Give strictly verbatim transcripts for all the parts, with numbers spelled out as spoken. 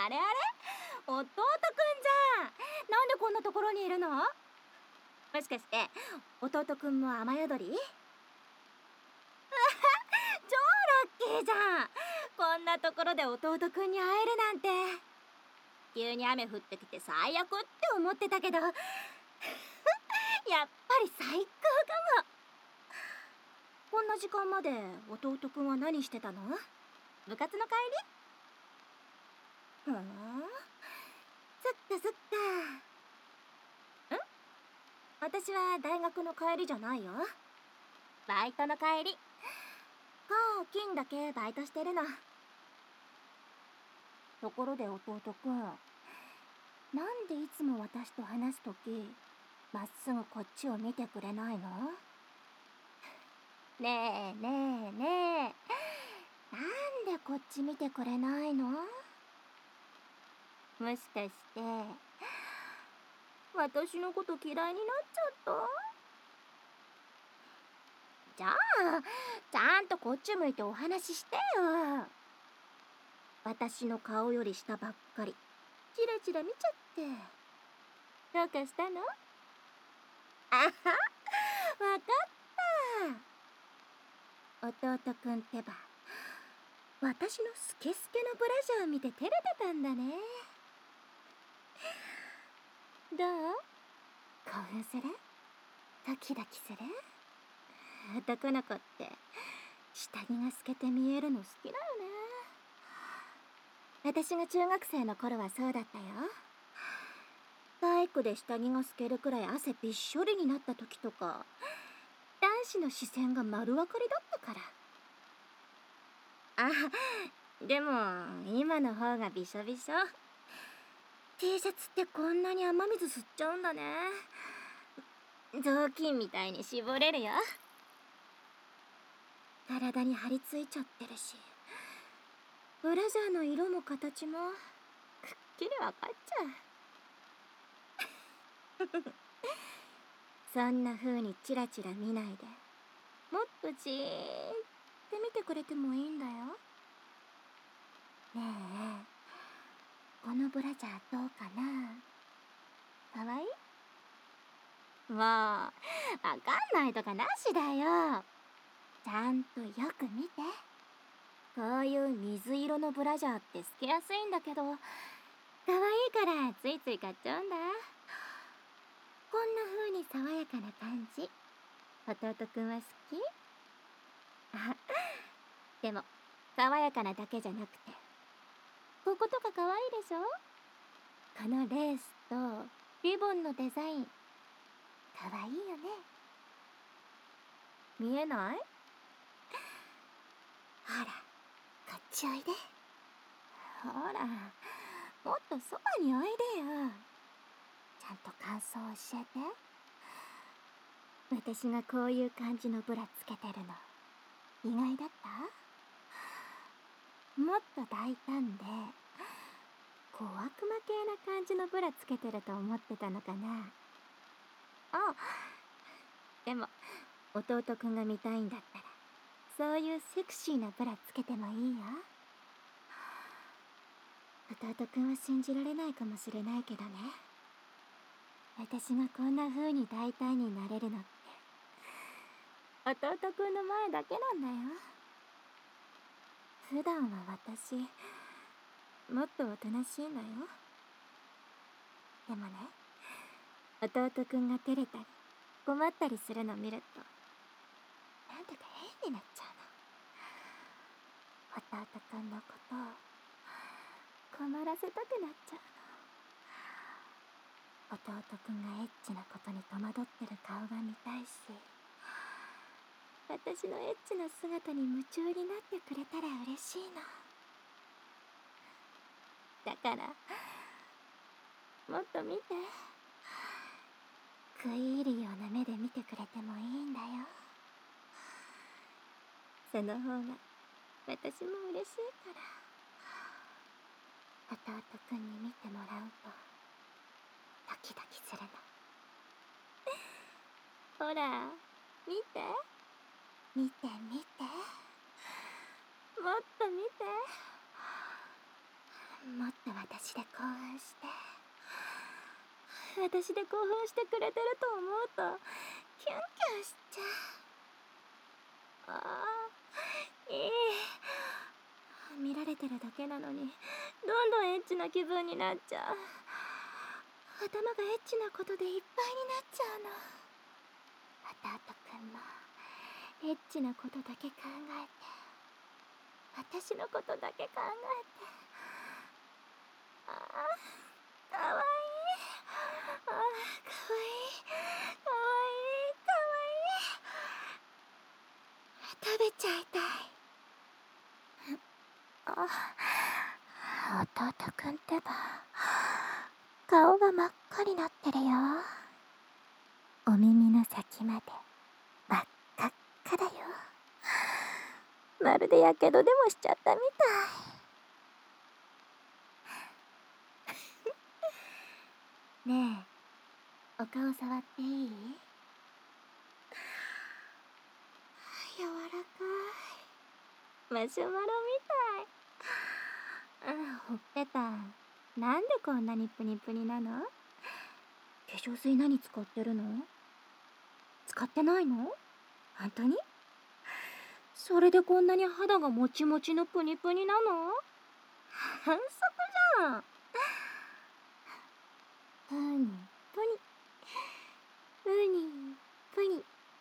あれあれ、弟くんじゃん。なんでこんなところにいるの？もしかして弟くんも雨宿り？超ラッキーじゃん。こんなところで弟くんに会えるなんて。急に雨降ってきて最悪って思ってたけどやっぱり最高かも。こんな時間まで弟くんは何してたの？部活の帰り？ふーん、そっかそっか。ん？私は大学の帰りじゃないよ。バイトの帰り。火金だけバイトしてるの。ところで弟くん、なんでいつも私と話すときまっすぐこっちを見てくれないの？ねえねえねえ、なんでこっち見てくれないの？もしかして私のこと嫌いになっちゃった？じゃあちゃんとこっち向いてお話ししてよ。私の顔より下ばっかりチラチラ見ちゃってどうかしたの？あは、わかった。弟くんってば私のスケスケのブラジャー見て照れてたんだね。どう？興奮する？ドキドキする？男の子って下着が透けて見えるの好きだよね。私が中学生の頃はそうだったよ。体育で下着が透けるくらい汗びっしょりになった時とか男子の視線が丸分かりだったから。あ、でも今の方がびしょびしょ。T シャツってこんなに雨水吸っちゃうんだね。雑巾みたいに絞れるよ。体に張り付いちゃってるしブラジャーの色も形もくっきりわかっちゃうそんな風にチラチラ見ないでもっとじーって見てくれてもいいんだよ。ねえ、このブラジャーどうかな？かわいい？もうわかんないとかなしだよ。ちゃんとよく見て。こういう水色のブラジャーって透けやすいんだけどかわいいからついつい買っちゃうんだ。こんな風に爽やかな感じ弟くんは好き？あ、でも爽やかなだけじゃなくてこことかかわいいでしょ？このレースとリボンのデザインかわいいよね。見えない？ほらこっちおいで。ほらもっとそばにおいでよ。ちゃんと感想教えて。私がこういう感じのブラつけてるの意外だった？もっと大胆で小悪魔系な感じのブラつけてると思ってたのかな。あ、でも弟くんが見たいんだったらそういうセクシーなブラつけてもいいよ。弟くんは信じられないかもしれないけどね、私がこんな風に大胆になれるのって弟くんの前だけなんだよ。普段は私もっとおとなしいのよ。でもね、弟くんが照れたり困ったりするの見るとなんだか変になっちゃうの。弟くんのことを困らせたくなっちゃうの。弟くんがエッチなことに戸惑ってる顔が見たいし私のエッチな姿に夢中になってくれたら嬉しいの。だからもっと見て。食い入るような目で見てくれてもいいんだよ。その方が私も嬉しいから。弟くんに見てもらうとドキドキするの。ほら見て見て見てもっと見て。 もっと私で興奮して、私で興奮してくれてると思うとキュンキュンしちゃう。ああ、いい。見られてるだけなのにどんどんエッチな気分になっちゃう。頭がエッチなことでいっぱいになっちゃうの。弟くんもエッチなことだけ考えて、私のことだけ考えて。ああ、かわいい。ああ、かわいい。かわいい。かわいい。食べちゃいたい。あ、弟くんってば顔が真っ赤になってるよ。お耳の先まで真っ赤っかだよ。まるでやけどでもしちゃったみたい。ねえ、お顔触っていい？柔らかい。マシュマロみたい。うん、ほっぺたなんでこんなにプニプニなの？化粧水何使ってるの？使ってないの？本当に？それでこんなに肌がもちもちのプニプニなの？反則じゃん。プニプニプニプニプニ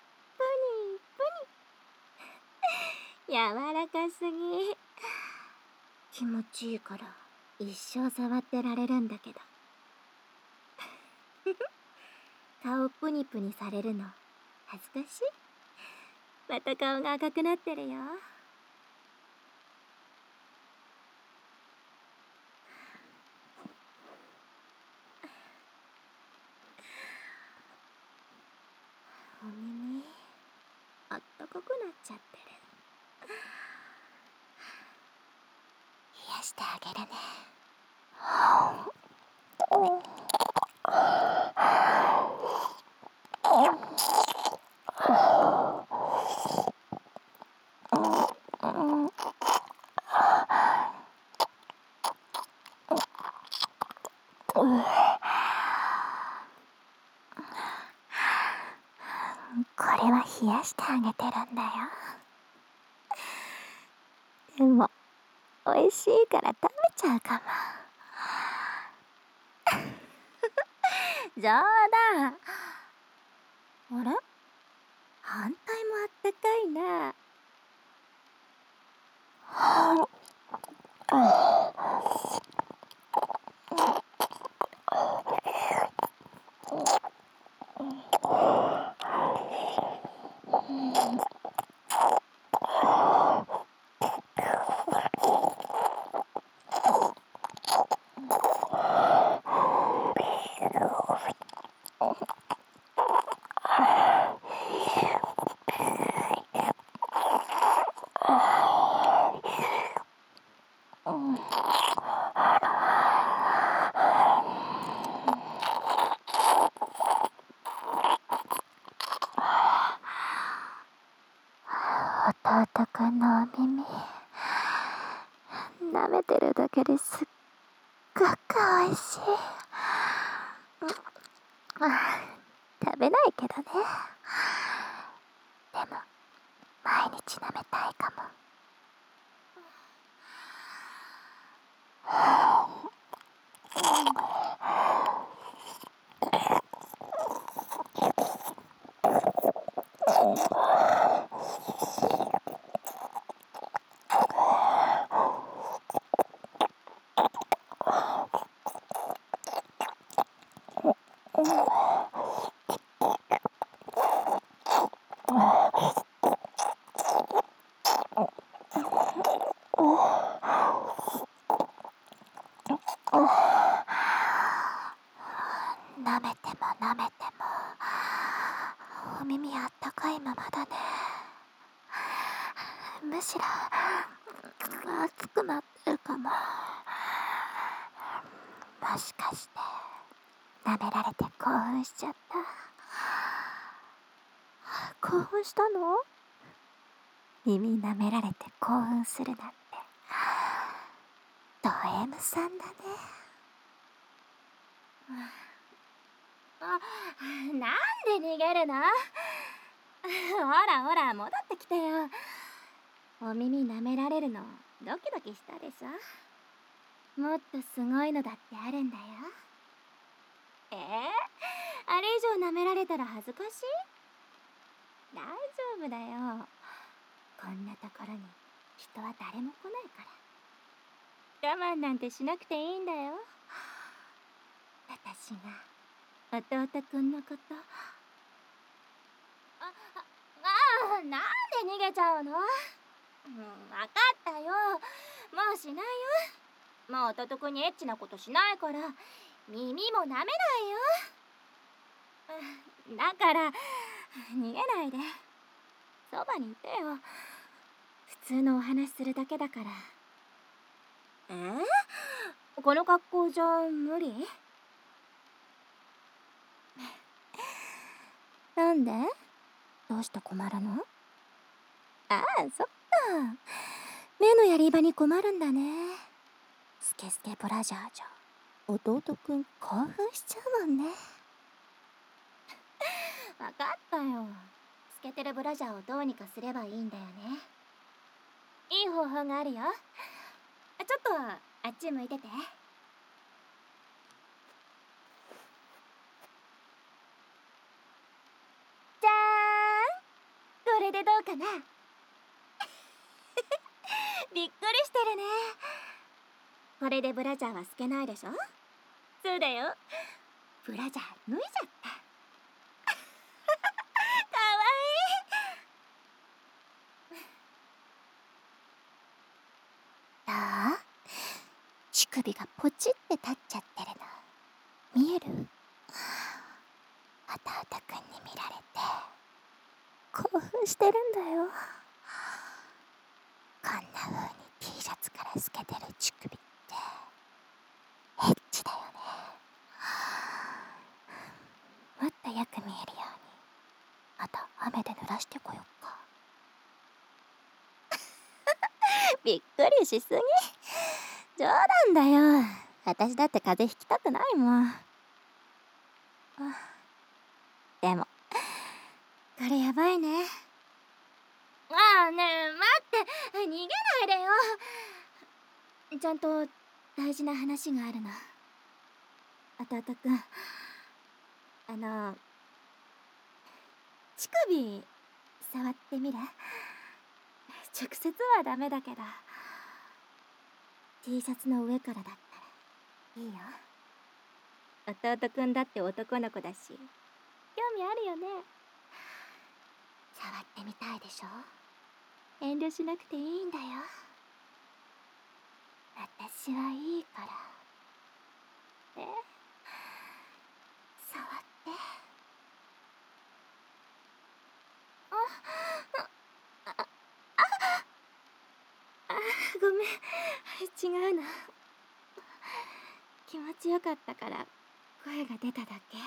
プニ柔らかすぎ。気持ちいいから一生触ってられるんだけど。顔プニプニされるの恥ずかしい？また顔が赤くなってるよ。お耳あったかくなっちゃってる。冷やしてあげるね。これは冷やしてあげてるんだよ。でも美味しいから食べちゃうかも。冗談。あれ？反対もあったかいな。弟くんのお耳舐めてるだけですっごくおいしい。食べないけどね。でも毎日舐めたいかも。舐めても舐めてもお耳あったかいままだね。むしろ熱くなってるかも。もしかして舐められて興奮しちゃった？興奮したの？耳舐められて興奮するなんてド M さんだね。あ、なんで逃げるの？ほらほら、戻ってきてよ。お耳舐められるのドキドキしたでしょ。もっとすごいのだってあるんだよ。えー、あれ以上舐められたら恥ずかしい？大丈夫だよ。こんなところに人は誰も来ないから。我慢なんてしなくていいんだよ。私が弟くんのこと。あ、あ、あー、なんで逃げちゃうの？うん、わかったよ。もうしないよ。もう弟くんにエッチなことしないから。耳も舐めないよ。だから逃げないで、そばにいてよ。普通のお話するだけだから。えー、この格好じゃ無理？なんで？どうして困るの？ああ、そっか。目のやり場に困るんだね。スケスケブラジャーじゃ弟くん興奮しちゃうもんね。わかったよ。スケてるブラジャーをどうにかすればいいんだよね。いい方法があるよ。ちょっとあっち向いてて。じゃーん、これでどうかな？びっくりしてるね。これでブラジャーは透けないでしょ？そうだよ。ブラジャー脱いじゃった。かわいい。どう？乳首がポチって立っちゃってるの見える？弟くんに見られて興奮してるんだよ。こんな風に T シャツから透けてる乳首ってエッチだよね。もっとよく見えるようにあと雨で濡らしてこよっか。びっくりしすぎ。冗談だよ。私だって風邪ひきたくないもん。でもこれやばいね。ああ、ねえ待って、逃げないでよ。ちゃんと大事な話があるの。弟くん、あの乳首触ってみる？直接はダメだけど T シャツの上からだったらいいよ。弟くんだって男の子だし興味あるよね。触ってみたいでしょ？遠慮しなくていいんだよ。私はいいからね。触って。あああ、ごめん、違うの。気持ちよかったから声が出ただけ。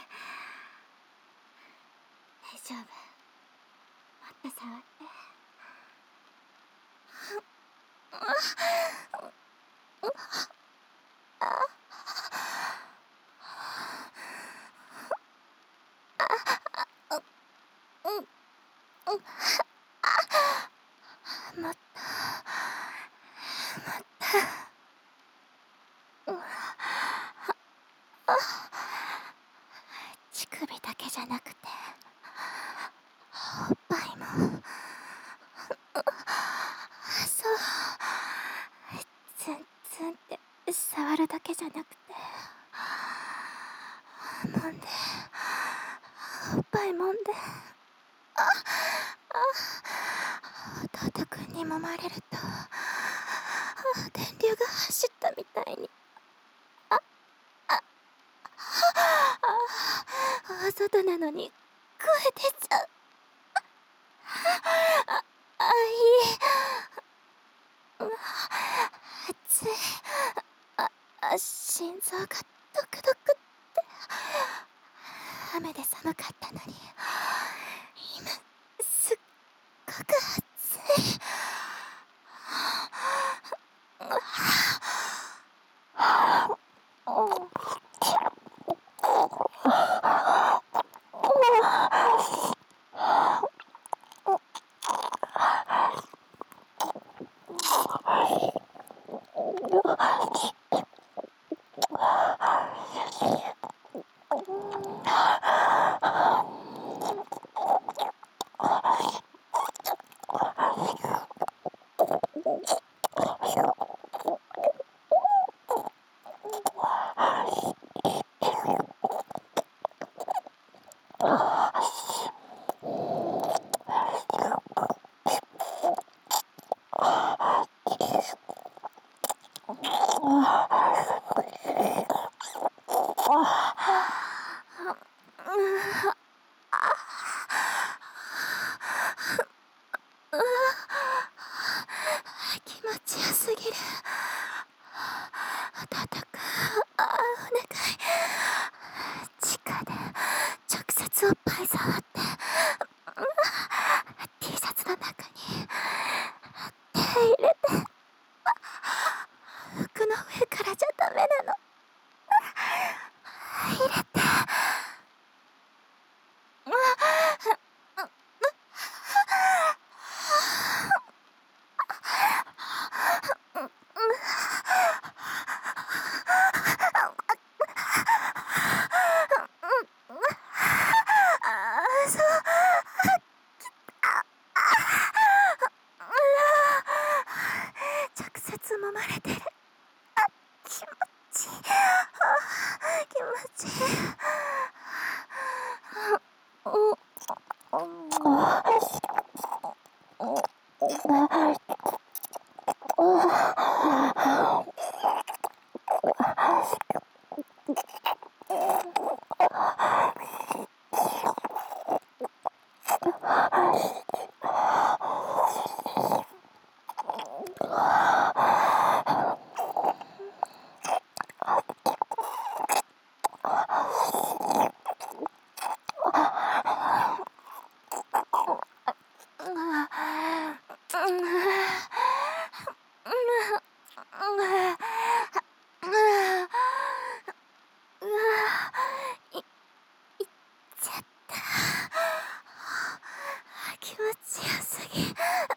大丈夫、もっと触って。もっともっと。乳首だけじゃなくておっぱいも。そう、ツンツンって触るだけじゃなくて揉んで、おっぱい揉んで。ああ、弟くんに揉まれると電流が走ったみたいに。あああ、外なのに声出ちゃう。ああ、いい。熱い。ああ、心臓がドクドクって。雨で寒かったのに今すっごく暑い。 すぎる。弟くん、ああ、お願い。直で直接おっぱい触って、T シャツの中に手入れて。服の上からじゃダメなの。入れて。直接揉まれてる。あ、気持ちいい。気持ちいい。気持ちよすぎ。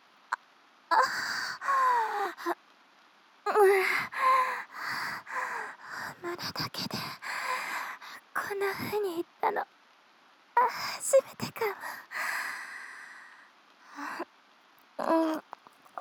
胸だけでこんな風に言ったの初めてかも。うん。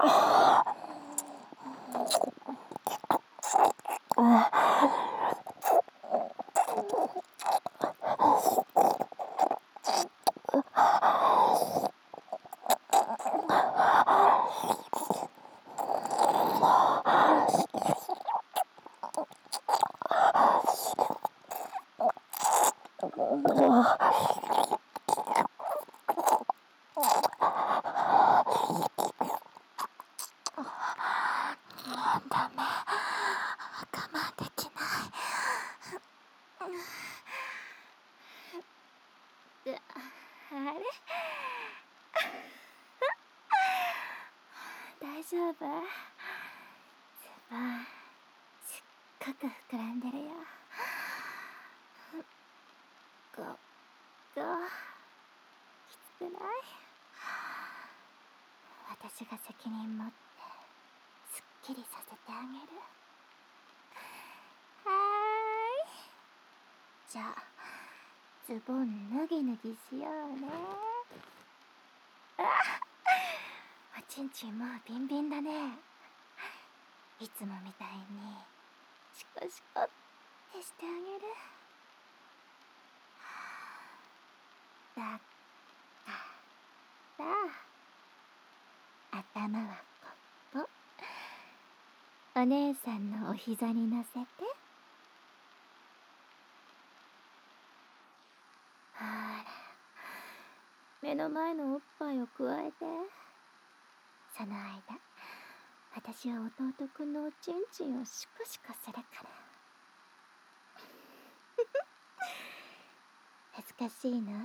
ダメ、我慢できない。あれ大丈夫？ズボンすっごく膨らんでるよ。ここきつくない？私が責任持ってすっきりさせてあげる。はーい、じゃあズボン脱ぎ脱ぎしようね。あ、おちんちんもうビンビンだね。いつもみたいにシコシコってしてあげる。だから頭はここ、お姉さんのお膝に乗せて。ほら、目の前のおっぱいをくわえて。その間私は弟くんのおちんちんをシコシコするから。恥ずかしいの？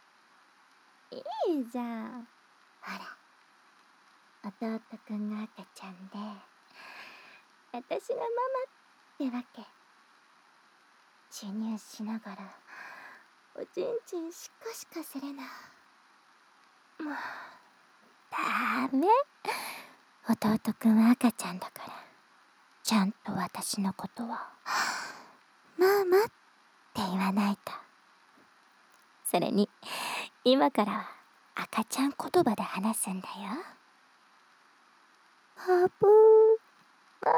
いいじゃん。ほら、弟くんが赤ちゃんで私がママってわけ。授乳しながらおちんちんシコシコするの。もうダメ。弟くんは赤ちゃんだからちゃんと私のことはママって言わないと。それに今からは赤ちゃん言葉で話すんだよ。バブーバ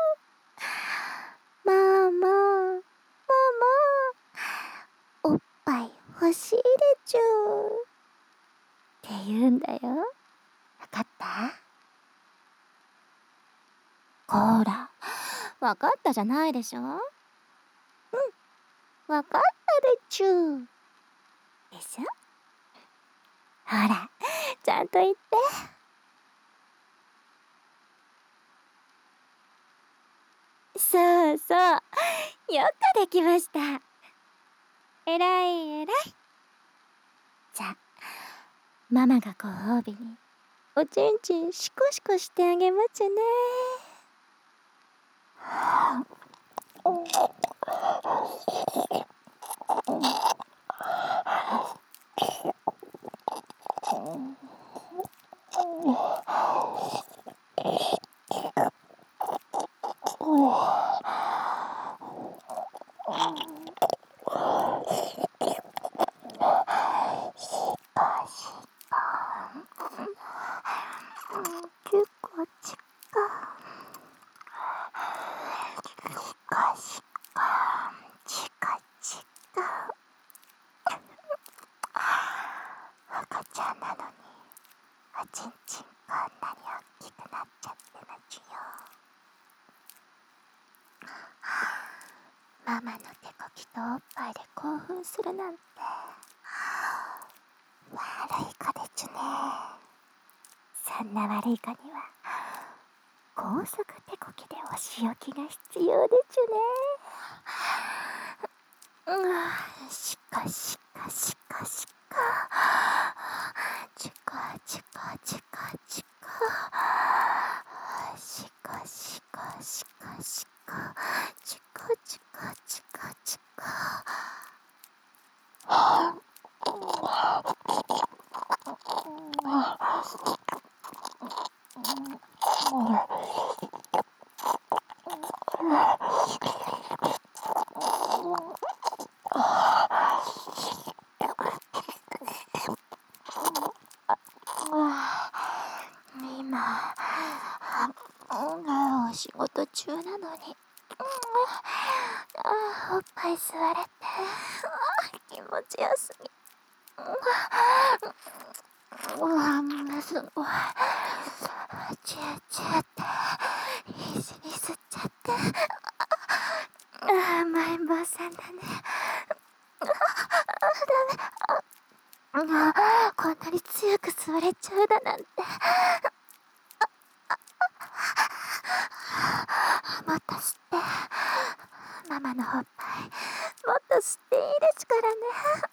ブー、ママママ、おっぱい欲しいでちゅって言うんだよ。わかった？こら、わかったじゃないでしょ。うん、わかったでちゅでしょ。ほら、ちゃんと言って。 そうそう。よくできました。えらいえらい。じゃあ、ママがご褒美におちんちんシコシコしてあげまちゅね。結構ちか。しかしか、ちかちか。赤ちゃんなのに、おちんちんこんなに大きくなっちゃってなちよ。ママの手こきとおっぱいで興奮するなんて悪い子でちゅね。そんな悪い子には高速手こきでお仕置きが必要でちゅね。うん、しかしかしかしか。ちかちかちかちか。しかしかしかしか。ちかちかちかちか。今、お仕事中なのに、あおっぱい吸われて気持ちよすぎ。うわ、すごい。チューチューって必死に吸っちゃって。あ甘えん坊さんだね。ダメ。あこんなに強く吸われちゃうだなんて。もっと吸って。ママのおっぱいもっと吸っていいですからね。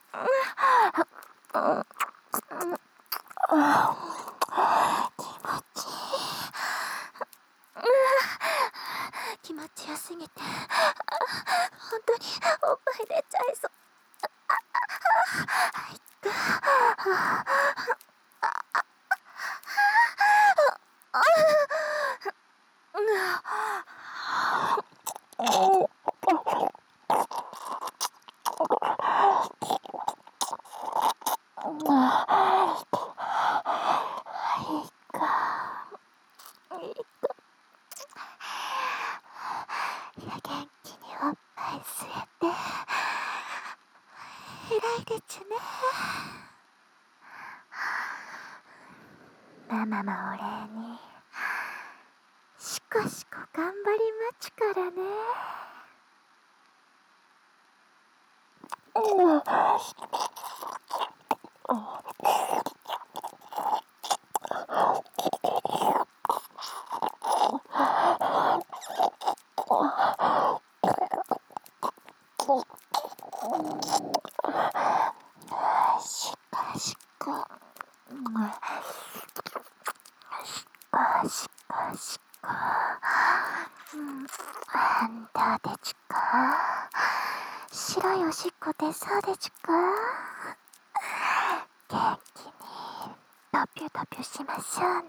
気持ちよすぎて本当におっぱい出ちゃいそう。元気におっぱい吸えて偉いでちゅね。ママもお礼にシコシコ頑張りまちからね。しかしかしかしか。どうでちゅか。白いおしっこ出そうでちゅか。元気にドピュドピュしましょうね。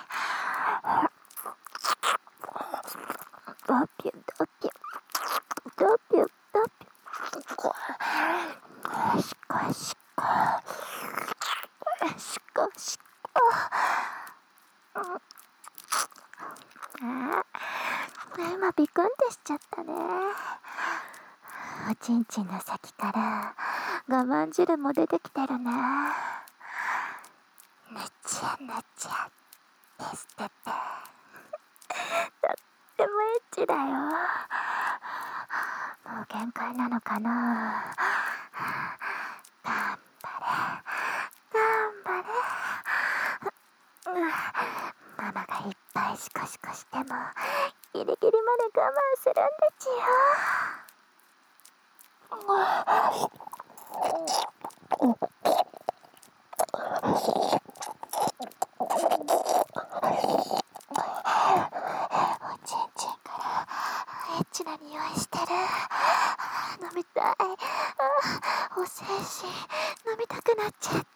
ドピュドピュドピュドピュ。しかしかしかしか。あ今ビクンってしちゃったね。おちんちんの先から我慢汁も出てきてるな。ぬちゃぬちゃですっててとってもエッチだよ。もう限界なのかな。頑張れ頑張れ。ママがいっぱいシコシコしてもギリギリまで我慢するんでちよ。おちんちんからエッチな匂いしてる。飲みたい。お精子飲みたくなっちゃった。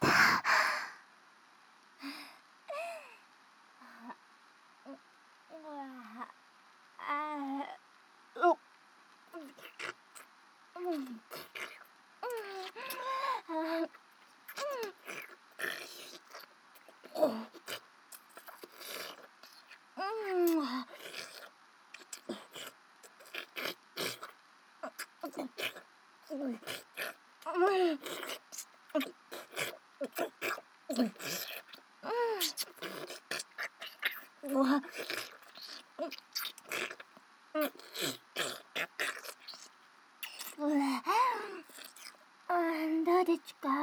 どうでちか？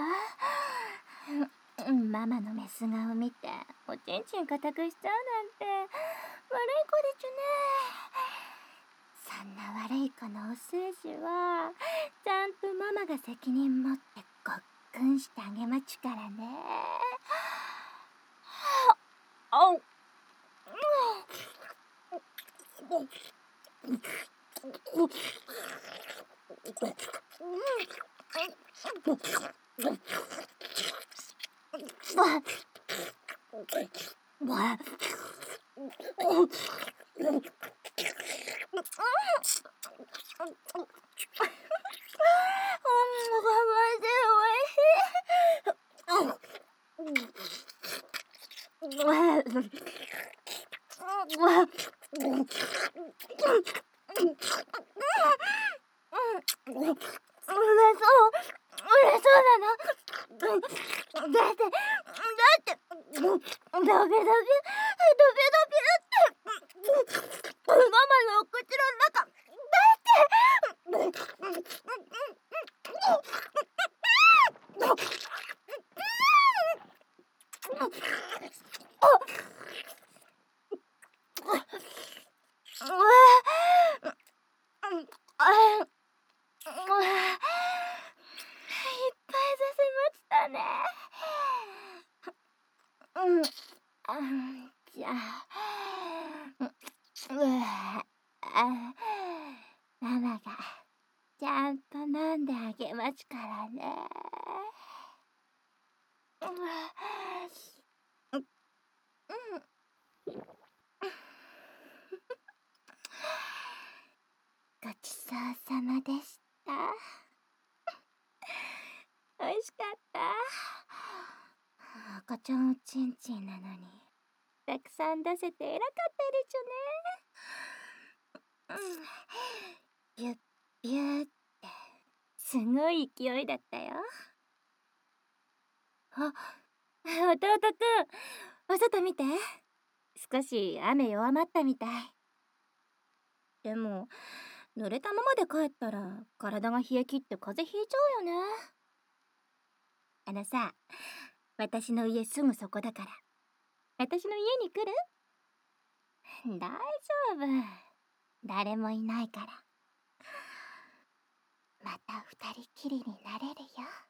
ママのメス顔見ておちんちん固くしちゃうなんて悪い子でちゅね。そんな悪い子のお精子はちゃんとママが責任持ってごっくんしてあげまちゅからね。あうじゃあ、ママがちゃんと飲んであげまちからね。ごちそうさまでした。おいしかった。赤ちゃんおちんちんなのにたくさん出せて偉かったでちゅね。ビュッビュッってすごい勢いだったよ。あ、弟くん、お外見て。少し雨弱まったみたい。でも濡れたままで帰ったら体が冷え切って風邪ひいちゃうよね。あのさ、私の家すぐそこだから私の家に来る？大丈夫、誰もいないから。また二人きりになれるよ。